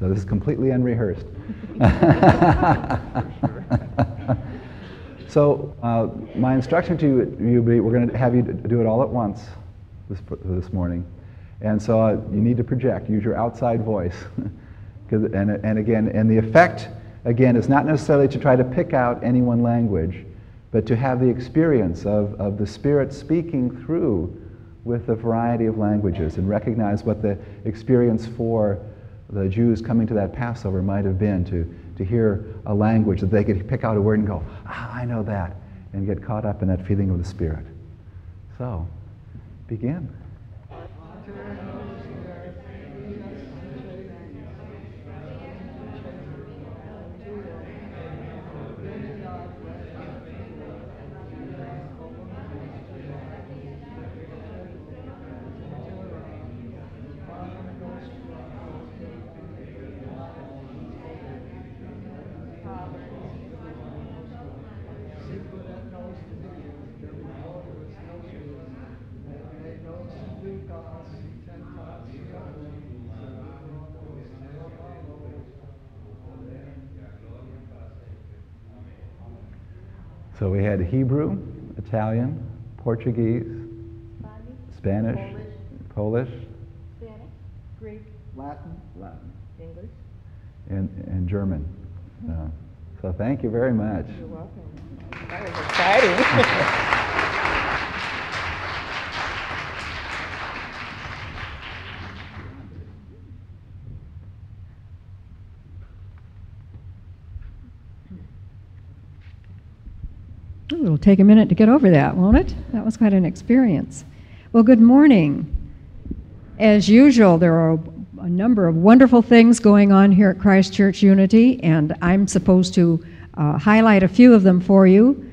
So this is completely unrehearsed. So my instruction to you, we're going to have you do it all at once this morning. And so you need to project, use your outside voice. And again, and the effect, again, is not necessarily to try to pick out any one language, but to have the experience of the Spirit speaking through with a variety of languages, and recognize what the experience for the Jews coming to that Passover might have been, to hear a language that they could pick out a word and go, I know that, and get caught up in that feeling of the Spirit. So, begin. So we had Hebrew, Italian, Portuguese, Spanish, Polish, Greek, Latin, English. and German. So thank you very much. You're welcome. That was exciting. It'll take a minute to get over that, won't it? That was quite an experience. Well, good morning. As usual, there are a number of wonderful things going on here at Christ Church Unity, and I'm supposed to highlight a few of them for you.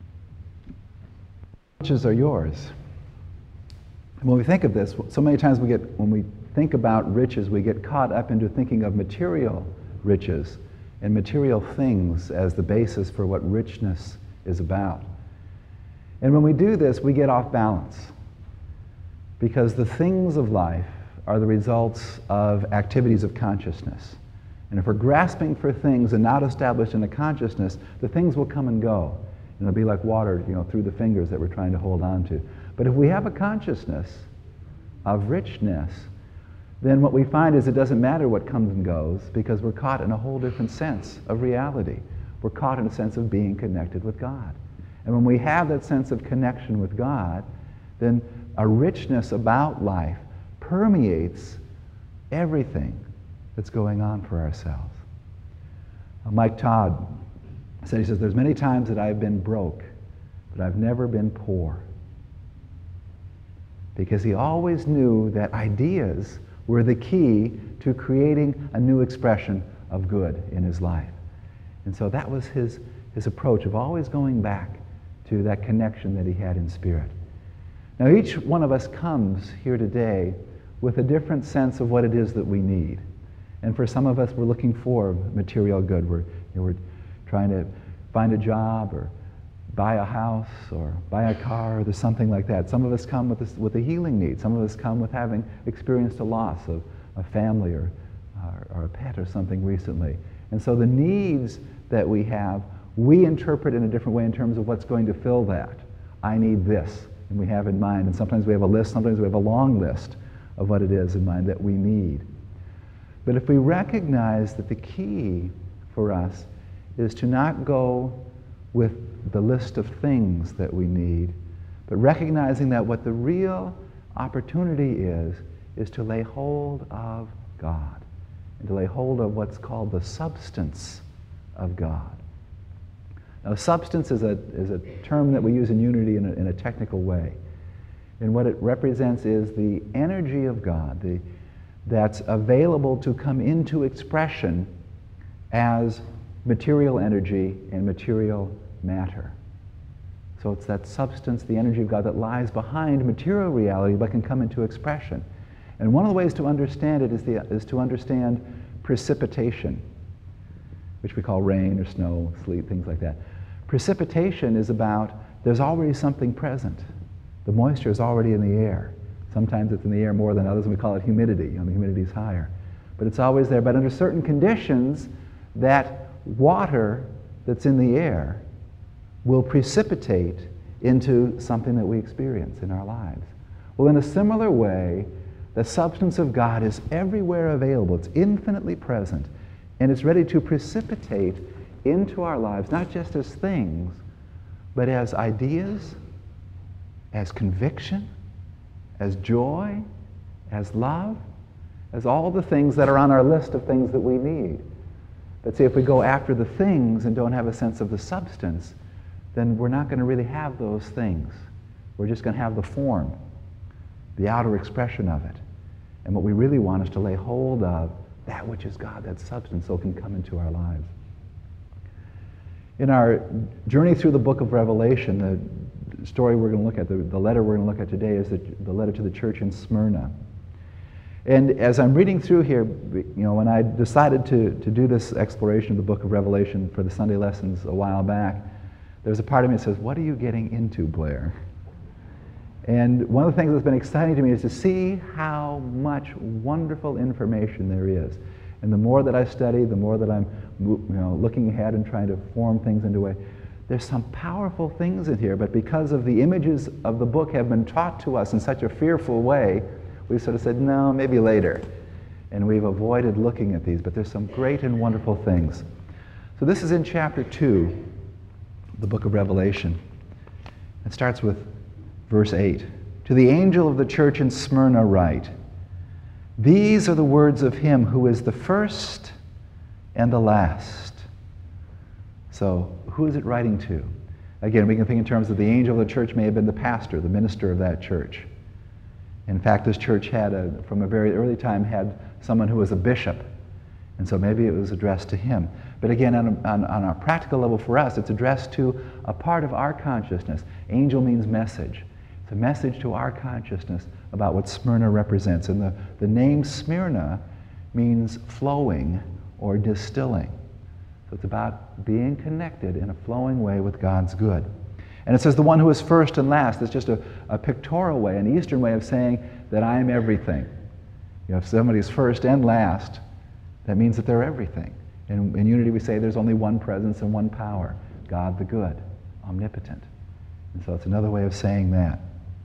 Riches are yours. And when we think of this, so many times when we think about riches, we get caught up into thinking of material riches and material things as the basis for what richness is about. And when we do this, we get off balance, because the things of life are the results of activities of consciousness. And if we're grasping for things and not established in a consciousness, the things will come and go. And it'll be like water, through the fingers that we're trying to hold on to. But if we have a consciousness of richness, then what we find is it doesn't matter what comes and goes, because we're caught in a whole different sense of reality. We're caught in a sense of being connected with God. And when we have that sense of connection with God, then a richness about life permeates everything that's going on for ourselves. Mike Todd says, there's many times that I've been broke, but I've never been poor. Because he always knew that ideas were the key to creating a new expression of good in his life. And so that was his approach of always going back to that connection that he had in spirit. Now each one of us comes here today with a different sense of what it is that we need. And for some of us, we're looking for material good. We're trying to find a job or buy a house or buy a car, or there's something like that. Some of us come with a healing need. Some of us come with having experienced a loss of a family or a pet or something recently. And so the needs that we have, we interpret in a different way in terms of what's going to fill that. I need this, and we have in mind. And sometimes we have a list, sometimes we have a long list of what it is in mind that we need. But if we recognize that the key for us is to not go with the list of things that we need, but recognizing that what the real opportunity is to lay hold of God, and to lay hold of what's called the substance of God. Now, substance is a term that we use in Unity in a technical way. And what it represents is the energy of God that's available to come into expression as material energy and material matter. So it's that substance, the energy of God that lies behind material reality but can come into expression. And one of the ways to understand it is to understand precipitation, which we call rain or snow, sleet, things like that. Precipitation is about there's already something present. The moisture is already in the air. Sometimes it's in the air more than others, and we call it humidity. The humidity is higher. but it's always there. But under certain conditions, that water that's in the air will precipitate into something that we experience in our lives. Well, in a similar way, the substance of God is everywhere available. It's infinitely present, and it's ready to precipitate into our lives, not just as things, but as ideas, as conviction, as joy, as love, as all the things that are on our list of things that we need. But see, if we go after the things and don't have a sense of the substance, then we're not going to really have those things. We're just going to have the form, the outer expression of it. And what we really want is to lay hold of that which is God, that substance, so it can come into our lives. In our journey through the book of Revelation, the story we're going to look at, the letter we're going to look at today is the letter to the church in Smyrna. And as I'm reading through here, when I decided to do this exploration of the book of Revelation for the Sunday lessons a while back, there's a part of me that says, what are you getting into, Blair? And one of the things that's been exciting to me is to see how much wonderful information there is. And the more that I study, the more that I'm looking ahead and trying to form things into a way, there's some powerful things in here, but because of the images of the book have been taught to us in such a fearful way, we sort of said, no, maybe later. And we've avoided looking at these, but there's some great and wonderful things. So this is in chapter 2, the book of Revelation. It starts with verse 8. To the angel of the church in Smyrna write, these are the words of him who is the first and the last. So who is it writing to? Again, we can think in terms of the angel of the church may have been the pastor, the minister of that church. In fact, this church had, from a very early time, had someone who was a bishop. And so maybe it was addressed to him. But again, on a practical level for us, it's addressed to a part of our consciousness. Angel means message. It's a message to our consciousness about what Smyrna represents. And the name Smyrna means flowing or distilling. So it's about being connected in a flowing way with God's good. And it says the one who is first and last. It's just a pictorial way, an Eastern way of saying that I am everything. If somebody's first and last, that means that they're everything. In unity we say there's only one presence and one power, God the good, omnipotent. And so it's another way of saying that.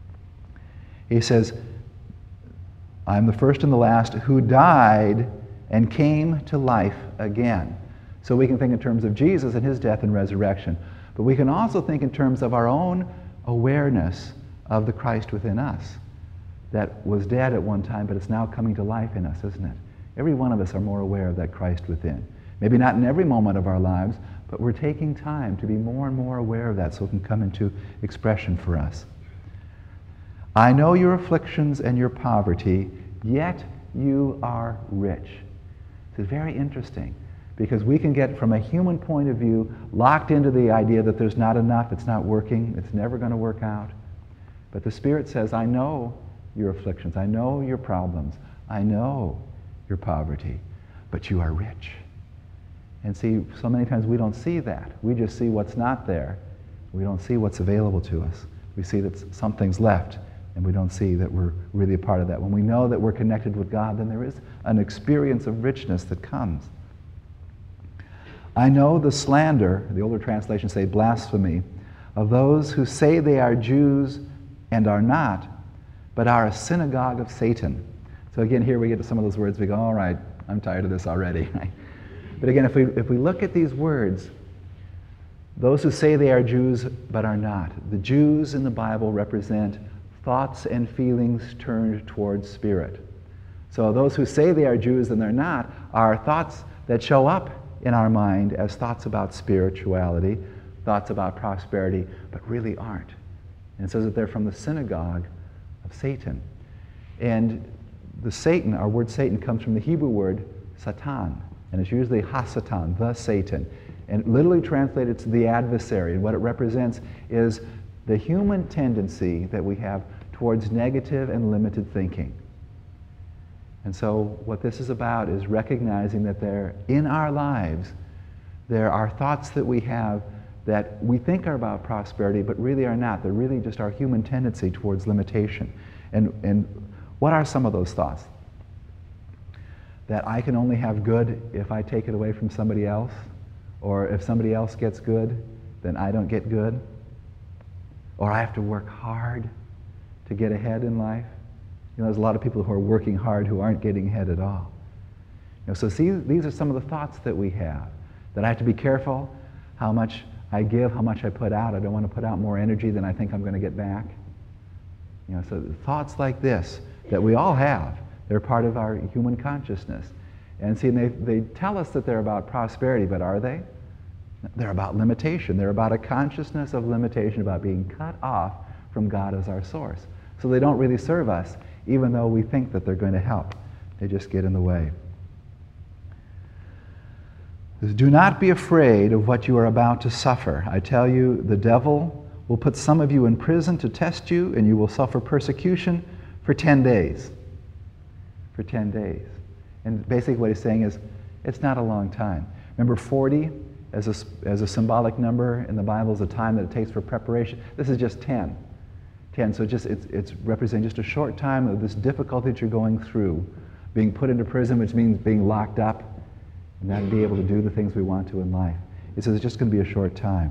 He says, I'm the first and the last who died and came to life again. So we can think in terms of Jesus and his death and resurrection. But we can also think in terms of our own awareness of the Christ within us that was dead at one time, but it's now coming to life in us, isn't it? Every one of us are more aware of that Christ within. Maybe not in every moment of our lives, but we're taking time to be more and more aware of that so it can come into expression for us. I know your afflictions and your poverty, yet you are rich. This is very interesting because we can get, from a human point of view, locked into the idea that there's not enough, it's not working, it's never going to work out. But the Spirit says, I know your afflictions, I know your problems, I know your poverty, but you are rich. And see, so many times we don't see that. We just see what's not there. We don't see what's available to us. We see that something's left, and we don't see that we're really a part of that. When we know that we're connected with God, then there is an experience of richness that comes. I know the slander, the older translations say blasphemy, of those who say they are Jews and are not, but are a synagogue of Satan. So again, here we get to some of those words, we go, all right, I'm tired of this already. But again, if we look at these words, those who say they are Jews but are not, the Jews in the Bible represent thoughts and feelings turned towards spirit. So those who say they are Jews and they're not are thoughts that show up in our mind as thoughts about spirituality, thoughts about prosperity, but really aren't. And it says that they're from the synagogue of Satan. And the Satan, our word Satan, comes from the Hebrew word Satan, and it's usually Hasatan, the Satan. And literally translated to the adversary. And what it represents is the human tendency that we have towards negative and limited thinking. And so what this is about is recognizing that in our lives, there are thoughts that we have that we think are about prosperity, but really are not. They're really just our human tendency towards limitation. And what are some of those thoughts? that I can only have good if I take it away from somebody else, or if somebody else gets good, then I don't get good, or I have to work hard to get ahead in life. You know, there's a lot of people who are working hard who aren't getting ahead at all. You know, so see, these are some of the thoughts that we have, that I have to be careful how much I give, how much I put out. I don't want to put out more energy than I think I'm going to get back. You know, so thoughts like this that we all have, they're part of our human consciousness. And see, they tell us that they're about prosperity, but are they? They're about limitation. They're about a consciousness of limitation, about being cut off from God as our source. So they don't really serve us, even though we think that they're going to help. They just get in the way. Do not be afraid of what you are about to suffer. I tell you, the devil will put some of you in prison to test you, and you will suffer persecution for 10 days. For 10 days. And basically what he's saying is, it's not a long time. Remember 40 as a symbolic number in the Bible is the time that it takes for preparation. This is just 10. 10, so it's representing just a short time of this difficulty that you're going through. Being put into prison, which means being locked up, and not be able to do the things we want to in life. He says it's just going to be a short time.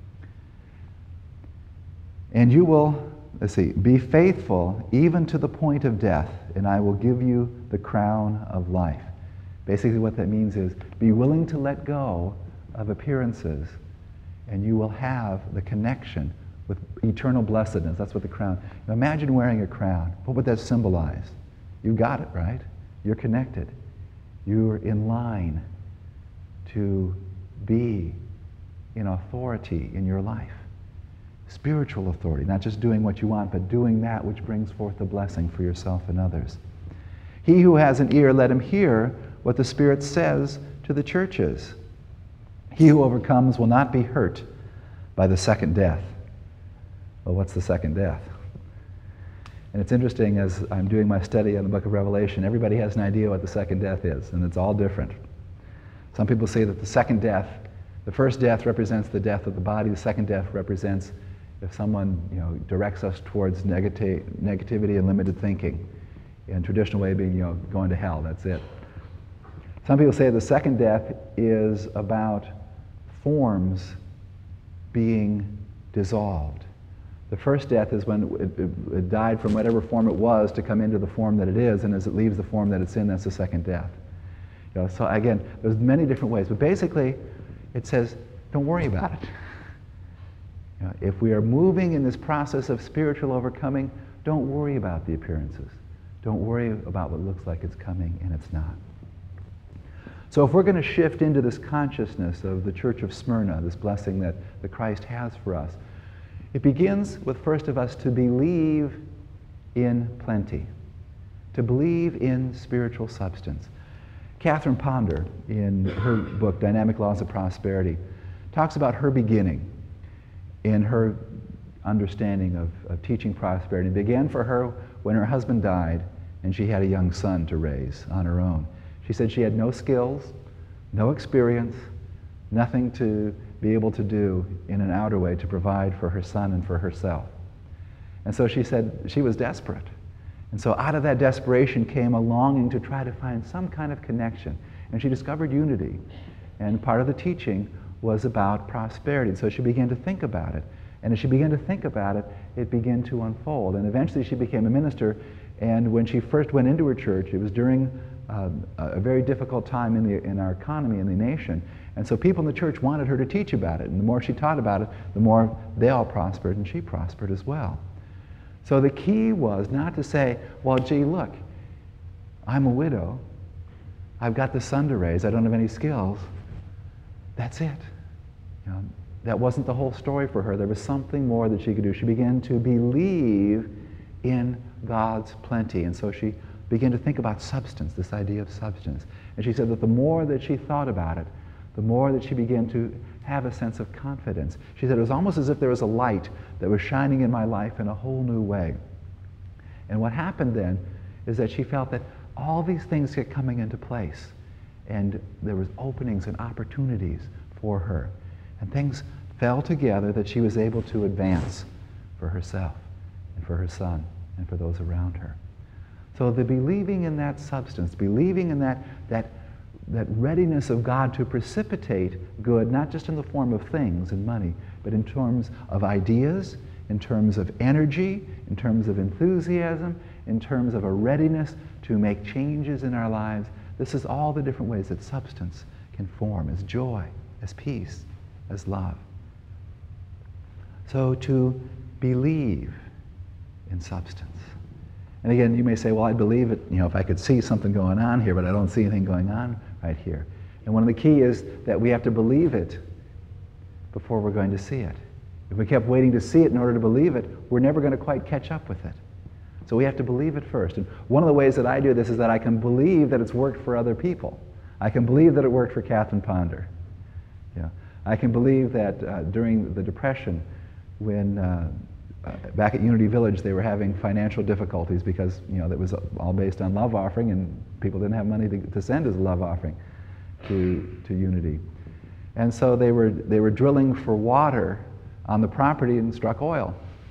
And you will, be faithful even to the point of death, and I will give you the crown of life. Basically what that means is be willing to let go of appearances, and you will have the connection with eternal blessedness. That's what the crown. Now imagine wearing a crown. What would that symbolize? You got it, right? You're connected. You're in line to be in authority in your life. Spiritual authority, not just doing what you want, but doing that which brings forth the blessing for yourself and others. He who has an ear, let him hear what the Spirit says to the churches. He who overcomes will not be hurt by the second death. Well, what's the second death? And it's interesting, as I'm doing my study on the book of Revelation, everybody has an idea what the second death is, and it's all different. Some people say that the second death, the first death represents the death of the body, the second death represents if someone directs us towards negativity and limited thinking. In traditional way being going to hell, that's it. Some people say the second death is about forms being dissolved. The first death is when it died from whatever form it was to come into the form that it is, and as it leaves the form that it's in, that's the second death. So again, there's many different ways, but basically it says, don't worry about it. If we are moving in this process of spiritual overcoming, don't worry about the appearances. Don't worry about what looks like it's coming and it's not. So if we're going to shift into this consciousness of the Church of Smyrna, this blessing that the Christ has for us, it begins with first of us to believe in plenty, to believe in spiritual substance. Catherine Ponder, in her book, Dynamic Laws of Prosperity, talks about her beginning in her understanding of teaching prosperity. It began for her when her husband died and she had a young son to raise on her own. She said she had no skills, no experience, nothing to be able to do in an outer way to provide for her son and for herself. And so she said she was desperate. And so out of that desperation came a longing to try to find some kind of connection. And she discovered unity. And part of the teaching was about prosperity. And so she began to think about it. And as she began to think about it, it began to unfold. And eventually she became a minister. And when she first went into her church, it was during a very difficult time in our economy in the nation. And so people in the church wanted her to teach about it. And the more she taught about it, the more they all prospered, and she prospered as well. So the key was not to say, well, gee, look, I'm a widow. I've got the son to raise. I don't have any skills. That's it. That wasn't the whole story for her. There was something more that she could do. She began to believe in God's plenty. And so she began to think about substance, this idea of substance. And she said that the more that she thought about it, the more that she began to have a sense of confidence. She said it was almost as if there was a light that was shining in my life in a whole new way. And what happened then is that she felt that all these things kept coming into place. And there was openings and opportunities for her. And things fell together that she was able to advance for herself and for her son and for those around her. So the believing in that substance, believing in that readiness of God to precipitate good, not just in the form of things and money, but in terms of ideas, in terms of energy, in terms of enthusiasm, in terms of a readiness to make changes in our lives. This is all the different ways that substance can form as joy, as peace, as love. So to believe in substance. And again, you may say, well, I'd believe it, if I could see something going on here, but I don't see anything going on right here. And one of the key is that we have to believe it before we're going to see it. If we kept waiting to see it in order to believe it, we're never going to quite catch up with it. So we have to believe it first. And one of the ways that I do this is that I can believe that it's worked for other people. I can believe that it worked for Catherine Ponder. I can believe that during the Depression, when back at Unity Village, they were having financial difficulties because, that was all based on love offering, and people didn't have money to send as a love offering to Unity. And so they were drilling for water on the property and struck oil.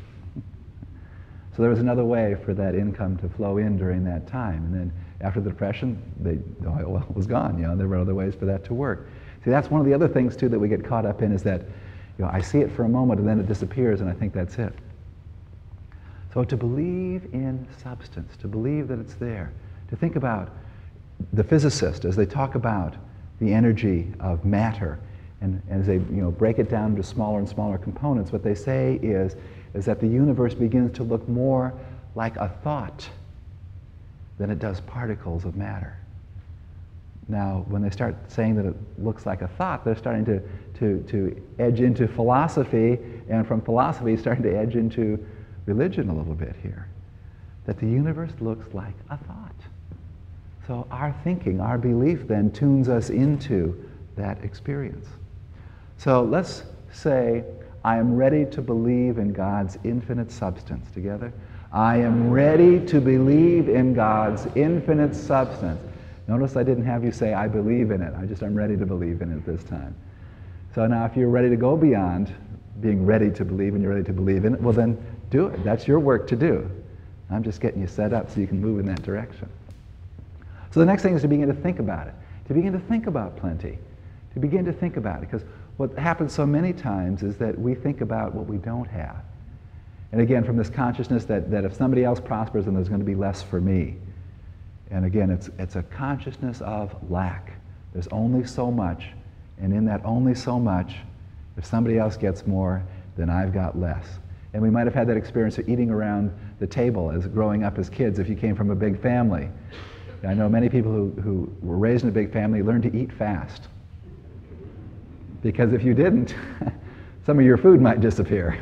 So there was another way for that income to flow in during that time. And then after the Depression, the oil was gone. There were other ways for that to work. See, that's one of the other things, too, that we get caught up in is that, I see it for a moment and then it disappears and I think that's it. So to believe in substance, to believe that it's there, to think about the physicists as they talk about the energy of matter, and as they break it down into smaller and smaller components, what they say is that the universe begins to look more like a thought than it does particles of matter. Now, when they start saying that it looks like a thought, they're starting to edge into philosophy, and from philosophy starting to edge into religion a little bit here. That the universe looks like a thought. So our thinking, our belief then tunes us into that experience. So let's say, I am ready to believe in God's infinite substance. Together? I am ready to believe in God's infinite substance. Notice I didn't have you say, I believe in it. I'm ready to believe in it this time. So now if you're ready to go beyond being ready to believe and you're ready to believe in it, well then do it. That's your work to do. I'm just getting you set up so you can move in that direction. So the next thing is to begin to think about it. To begin to think about plenty. To begin to think about it. Because what happens so many times is that we think about what we don't have. And again, from this consciousness that if somebody else prospers, then there's going to be less for me. And again, it's a consciousness of lack. There's only so much, and in that only so much, if somebody else gets more, then I've got less. And we might have had that experience of eating around the table as growing up as kids if you came from a big family. I know many people who were raised in a big family learned to eat fast. Because if you didn't, some of your food might disappear.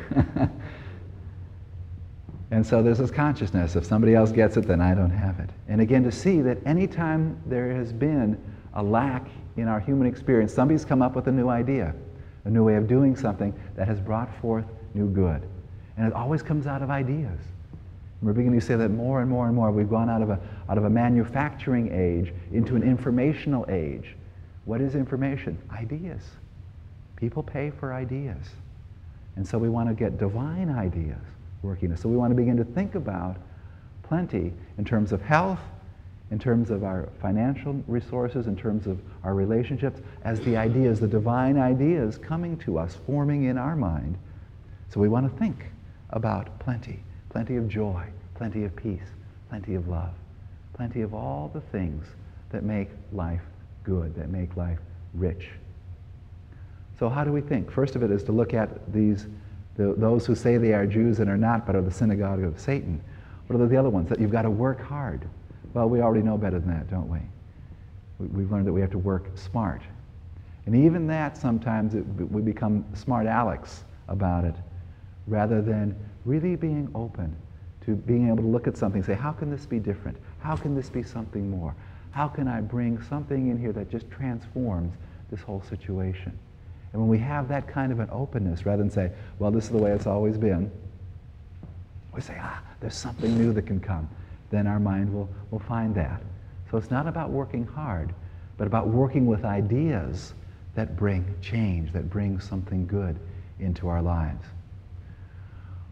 And so there's this consciousness, if somebody else gets it, then I don't have it. And again, to see that anytime there has been a lack in our human experience, somebody's come up with a new idea, a new way of doing something that has brought forth new good. And it always comes out of ideas. And we're beginning to say that more and more and more. We've gone out of a manufacturing age into an informational age. What is information? Ideas. People pay for ideas. And so we want to get divine ideas working. So we want to begin to think about plenty in terms of health, in terms of our financial resources, in terms of our relationships, as the ideas, the divine ideas coming to us, forming in our mind. So we want to think about plenty. Plenty of joy, plenty of peace, plenty of love, plenty of all the things that make life good, that make life rich. So how do we think? First of it is to look at those who say they are Jews and are not, but are the synagogue of Satan. What are the other ones? That you've got to work hard. Well, we already know better than that, don't we? We've learned that we have to work smart. And even that, sometimes we become smart Alecs about it, rather than really being open to being able to look at something and say, how can this be different? How can this be something more? How can I bring something in here that just transforms this whole situation? And when we have that kind of an openness, rather than say, well, this is the way it's always been, we say, there's something new that can come. Then our mind will find that. So it's not about working hard, but about working with ideas that bring change, that bring something good into our lives.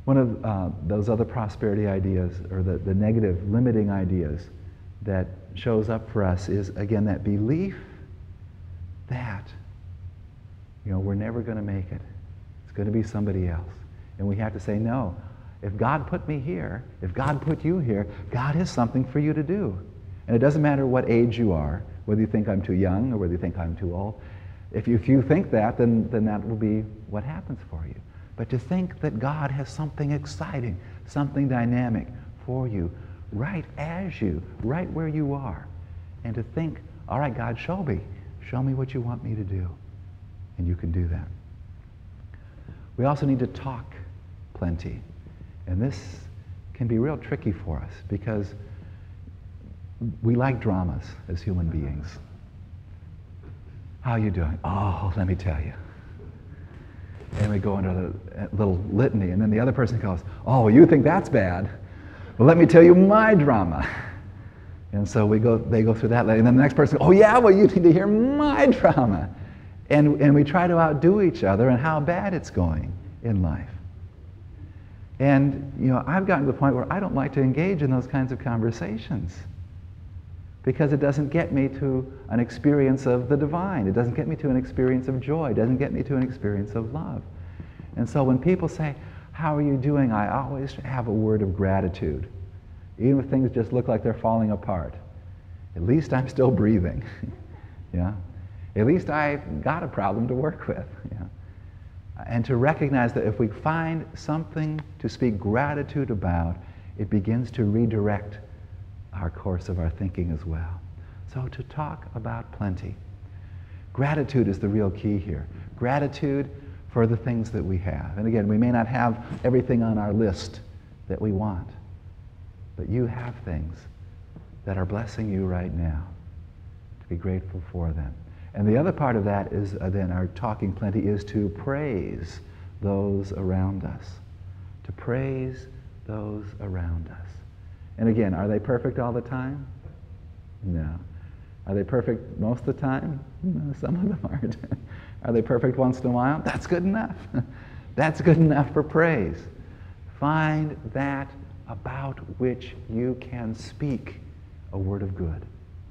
One of those other prosperity ideas, or the negative, limiting ideas that shows up for us is, again, that belief that, we're never going to make it. It's going to be somebody else. And we have to say, no, if God put me here, if God put you here, God has something for you to do. And it doesn't matter what age you are, whether you think I'm too young or whether you think I'm too old. If you think that, then that will be what happens for you. But to think that God has something exciting, something dynamic for you, right as you, right where you are. And to think, all right, God, show me what you want me to do. And you can do that. We also need to talk plenty. And this can be real tricky for us because we like dramas as human beings. How are you doing? Oh, let me tell you. And we go into the little litany, and then the other person goes, oh, you think that's bad? Well, let me tell you my drama. And so they go through that, and then the next person, oh yeah, well you need to hear my drama. And we try to outdo each other and how bad it's going in life. And I've gotten to the point where I don't like to engage in those kinds of conversations because it doesn't get me to an experience of the divine. It doesn't get me to an experience of joy. It doesn't get me to an experience of love. And so when people say, how are you doing? I always have a word of gratitude. Even if things just look like they're falling apart. At least I'm still breathing. Yeah. At least I've got a problem to work with. Yeah. And to recognize that if we find something to speak gratitude about, it begins to redirect our course of our thinking as well. So to talk about plenty. Gratitude is the real key here. Gratitude for the things that we have. And again, we may not have everything on our list that we want, but you have things that are blessing you right now. To be grateful for them. And the other part of that is, then our talking plenty is to praise those around us. To praise those around us. And again, are they perfect all the time? No. Are they perfect most of the time? No, some of them aren't. Are they perfect once in a while? That's good enough. That's good enough for praise. Find that about which you can speak a word of good.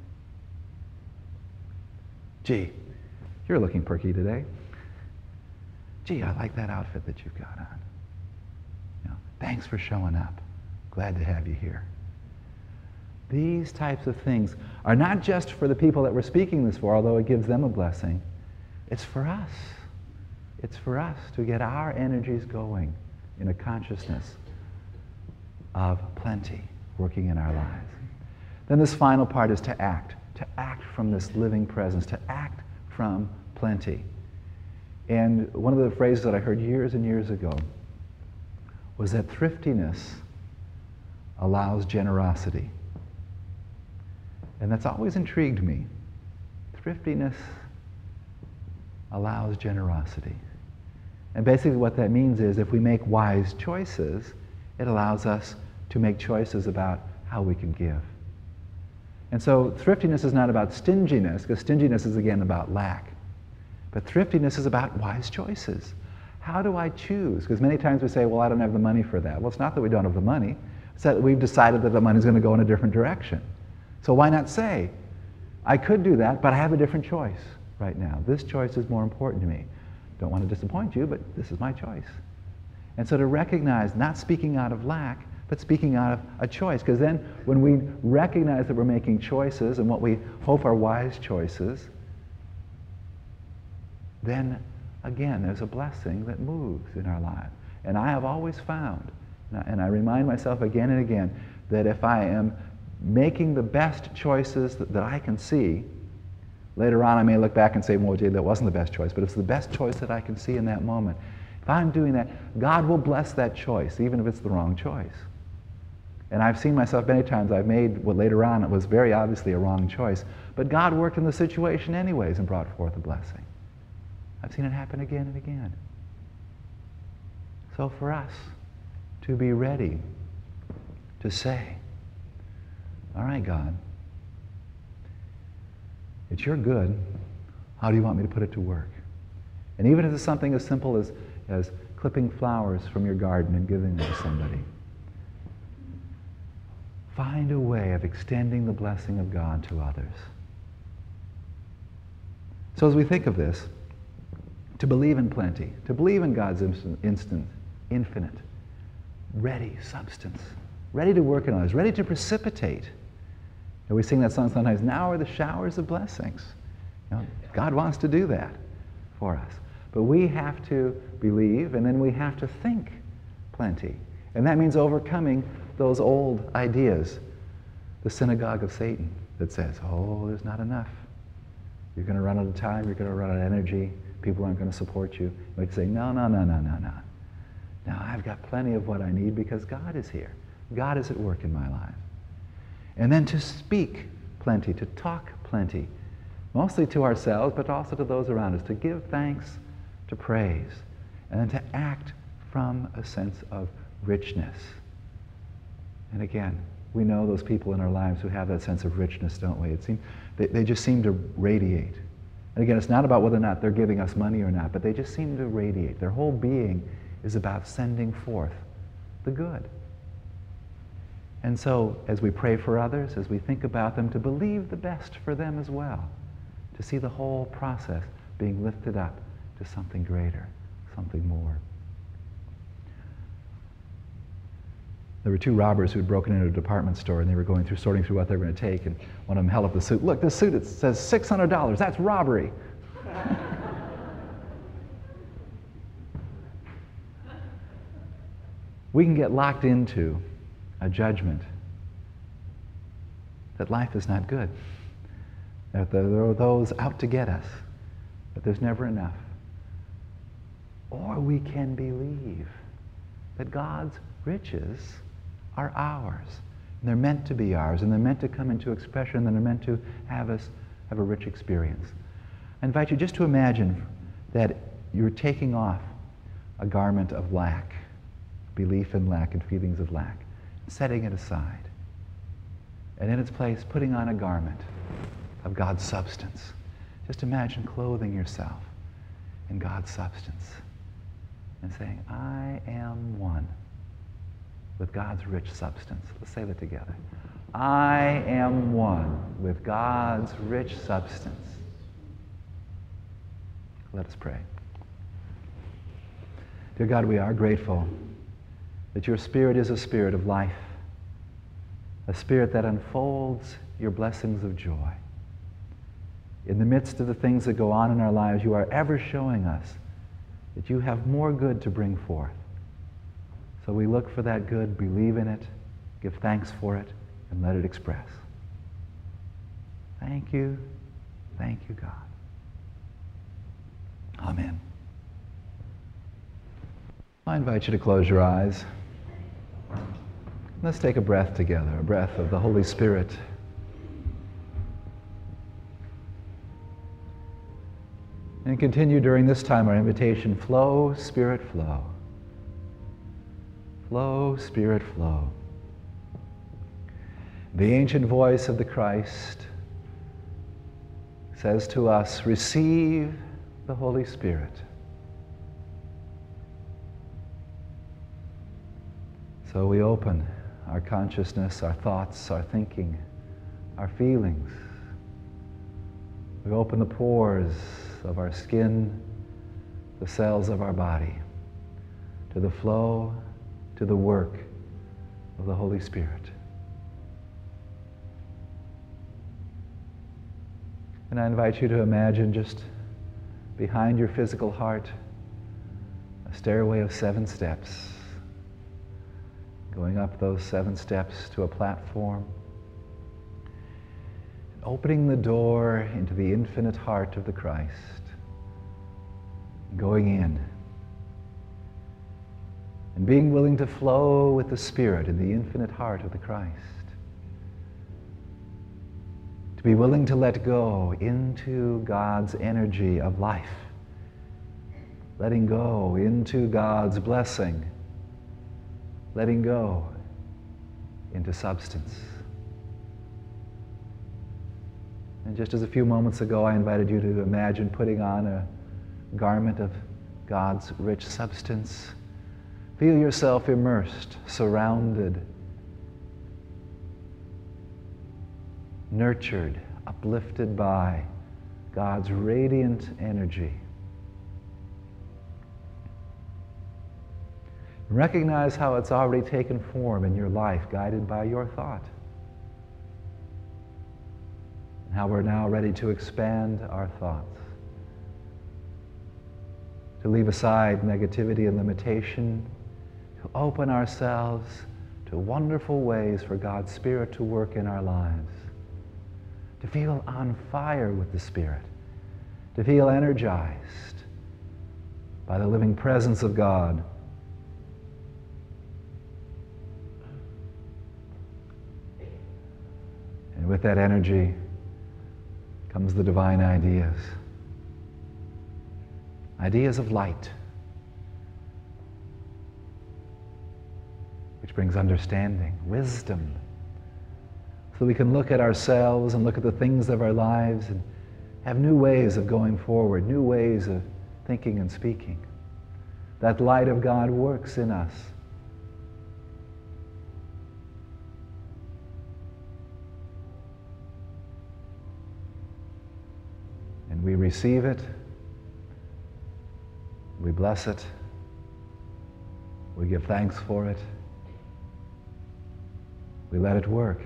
Gee, you're looking perky today. Gee, I like that outfit that you've got on. Thanks for showing up. Glad to have you here. These types of things are not just for the people that we're speaking this for, although it gives them a blessing. It's for us. It's for us to get our energies going in a consciousness of plenty working in our lives. Then this final part is to act from this living presence, to act from plenty. And one of the phrases that I heard years and years ago was that thriftiness allows generosity. And that's always intrigued me. Thriftiness allows generosity. And basically what that means is if we make wise choices, it allows us to make choices about how we can give. And so thriftiness is not about stinginess, because stinginess is again about lack. But thriftiness is about wise choices. How do I choose? Because many times we say, well, I don't have the money for that. Well, it's not that we don't have the money. It's that we've decided that the money's going to go in a different direction. So why not say, I could do that, but I have a different choice right now. This choice is more important to me. Don't want to disappoint you, but this is my choice. And so to recognize, not speaking out of lack, but speaking out of a choice. Because then when we recognize that we're making choices and what we hope are wise choices, then again, there's a blessing that moves in our lives. And I have always found, and I remind myself again and again, that if I am making the best choices that I can see, later on I may look back and say, well, gee, that wasn't the best choice, but it's the best choice that I can see in that moment. If I'm doing that, God will bless that choice, even if it's the wrong choice. And I've seen myself many times, I've made what later on it was very obviously a wrong choice, but God worked in the situation anyways and brought forth a blessing. I've seen it happen again and again. So for us to be ready to say, all right, God, it's your good. How do you want me to put it to work? And even if it's something as simple as clipping flowers from your garden and giving them to somebody. Find a way of extending the blessing of God to others. So as we think of this, to believe in plenty, to believe in God's infinite, ready substance, ready to work in others, ready to precipitate. And we sing that song sometimes, now are the showers of blessings. God wants to do that for us. But we have to believe, and then we have to think plenty. And that means overcoming those old ideas, the synagogue of Satan that says, oh, there's not enough. You're going to run out of time, you're going to run out of energy, people aren't going to support you. We say, no. Now I've got plenty of what I need because God is here. God is at work in my life. And then to speak plenty, to talk plenty, mostly to ourselves, but also to those around us, to give thanks, to praise, and then to act from a sense of richness. And again, we know those people in our lives who have that sense of richness, don't we? They just seem to radiate. And again, it's not about whether or not they're giving us money or not, but they just seem to radiate. Their whole being is about sending forth the good. And so, as we pray for others, as we think about them, to believe the best for them as well, to see the whole process being lifted up to something greater, something more. There were two robbers who had broken into a department store, and they were sorting through what they were going to take, and one of them held up the suit. Look, this suit, it says $600. That's robbery. We can get locked into a judgment that life is not good, that there are those out to get us, that there's never enough. Or we can believe that God's riches are ours, and they're meant to be ours, and they're meant to come into expression, and they're meant to have us have a rich experience. I invite you just to imagine that you're taking off a garment of lack, belief in lack and feelings of lack, setting it aside, and in its place putting on a garment of God's substance. Just imagine clothing yourself in God's substance and saying, I am one with God's rich substance. Let's say that together. I am one with God's rich substance. Let us pray. Dear God, we are grateful that your Spirit is a spirit of life, a spirit that unfolds your blessings of joy. In the midst of the things that go on in our lives, you are ever showing us that you have more good to bring forth. So we look for that good, believe in it, give thanks for it, and let it express. Thank you, God. Amen. I invite you to close your eyes. Let's take a breath together, a breath of the Holy Spirit. And continue during this time our invitation, flow, Spirit, flow. Flow, Spirit, flow. The ancient voice of the Christ says to us, receive the Holy Spirit. So we open our consciousness, our thoughts, our thinking, our feelings. We open the pores of our skin, the cells of our body, to the flow, to the work of the Holy Spirit. And I invite you to imagine just behind your physical heart a stairway of 7 steps, going up those 7 steps to a platform, and opening the door into the infinite heart of the Christ, going in, and being willing to flow with the Spirit in the infinite heart of the Christ, to be willing to let go into God's energy of life, letting go into God's blessing, letting go into substance. And just as a few moments ago I invited you to imagine putting on a garment of God's rich substance. Feel yourself immersed, surrounded, nurtured, uplifted by God's radiant energy. Recognize how it's already taken form in your life, guided by your thought. And how we're now ready to expand our thoughts, to leave aside negativity and limitation, to open ourselves to wonderful ways for God's Spirit to work in our lives, to feel on fire with the Spirit, to feel energized by the living presence of God. And with that energy comes the divine ideas. Ideas of light, which brings understanding, wisdom, so we can look at ourselves and look at the things of our lives and have new ways of going forward, new ways of thinking and speaking. That light of God works in us. And we receive it, we bless it, we give thanks for it, we let it work.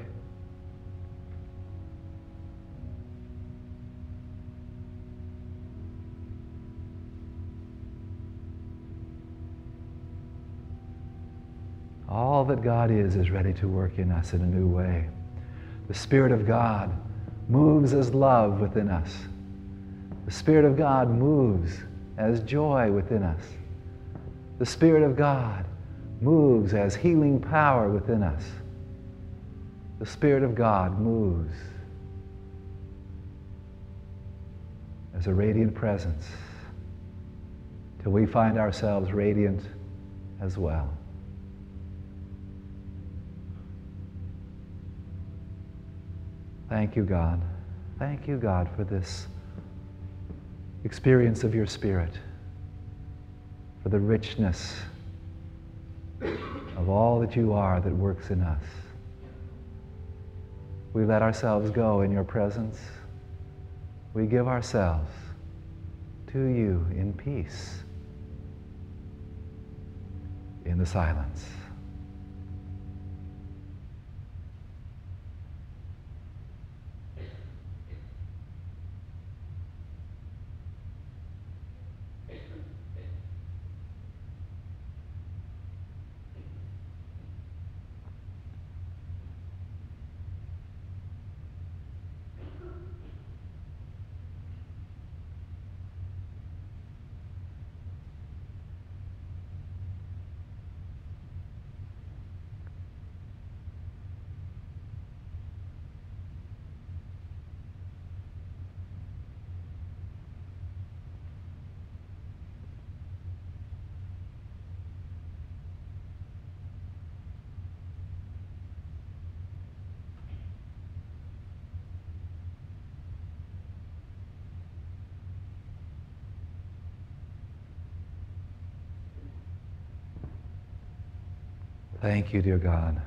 All that God is ready to work in us in a new way. The Spirit of God moves as love within us. The Spirit of God moves as joy within us. The Spirit of God moves as healing power within us. The Spirit of God moves as a radiant presence till we find ourselves radiant as well. Thank you, God. Thank you, God, for this experience of your Spirit, for the richness of all that you are that works in us. We let ourselves go in your presence. We give ourselves to you in peace, in the silence. Thank you, dear God,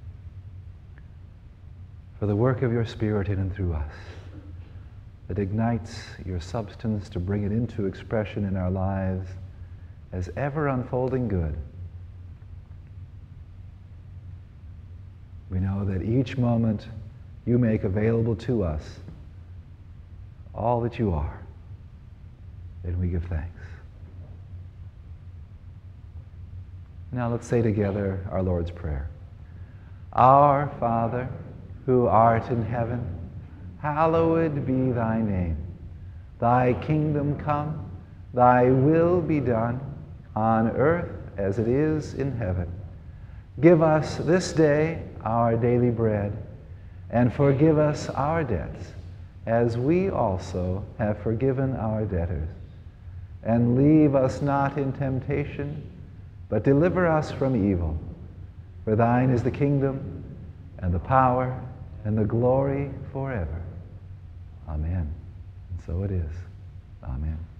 for the work of your Spirit in and through us that ignites your substance to bring it into expression in our lives as ever unfolding good. We know that each moment you make available to us all that you are, and we give thanks. Now let's say together our Lord's Prayer. Our Father, who art in heaven, hallowed be thy name. Thy kingdom come, thy will be done, on earth as it is in heaven. Give us this day our daily bread, and forgive us our debts, as we also have forgiven our debtors. And leave us not in temptation, but deliver us from evil. For thine is the kingdom, and the power, and the glory forever. Amen. And so it is. Amen.